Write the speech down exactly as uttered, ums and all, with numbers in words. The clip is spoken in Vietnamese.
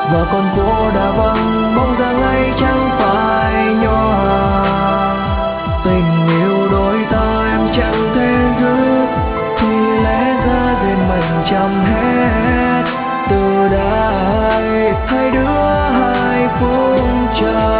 và con phố đã vắng bóng dáng ấy chẳng phải nhòa. Tình yêu đôi ta em chẳng thể giữ thì lẽ ra duyên mình chẳng hết. Từ đây hai đứa hai phút chờ